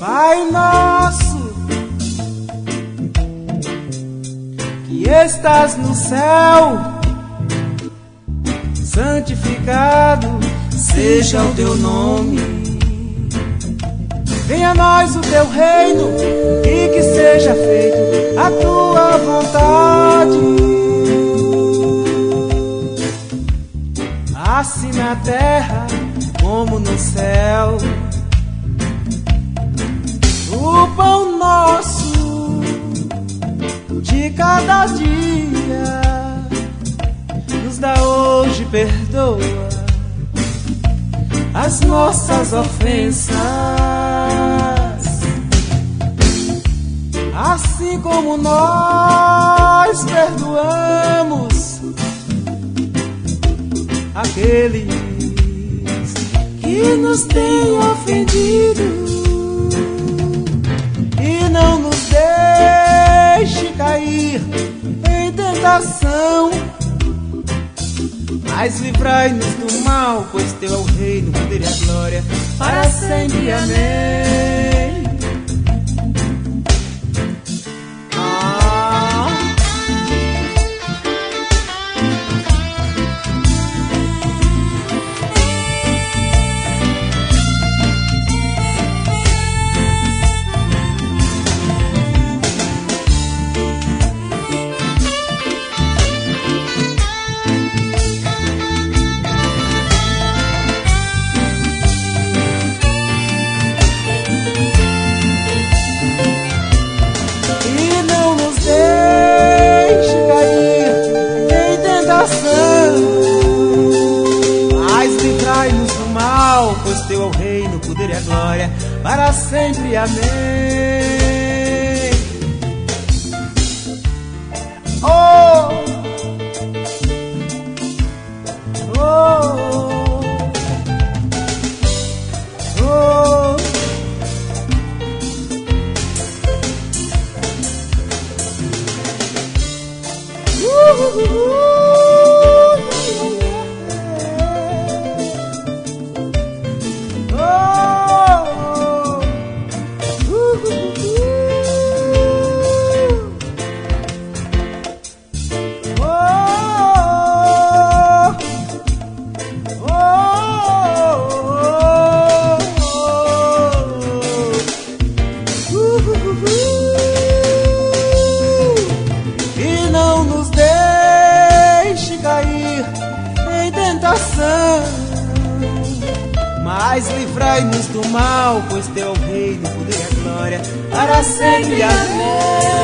Pai nosso, que estás no céu, santificado seja o teu nome. Venha a nós o teu reino e que seja feito a tua vontade, assim na terra como no céu. O pão nosso de cada dia nos dá hoje, perdoa as nossas ofensas, assim como nós perdoamos aqueles que nos têm ofendido. E não nos deixe cair em tentação, mas livrai-nos do mal, pois teu é o reino, o poder e a glória, para sempre. Amém. Mas livrai-nos do mal, pois teu é o reino, o poder e a glória, para sempre. Amém. Oh, oh, oh, oh. E não nos deixe cair em tentação, mas livrai-nos do mal, pois teu é o reino, o poder e a glória, para sempre. Amém.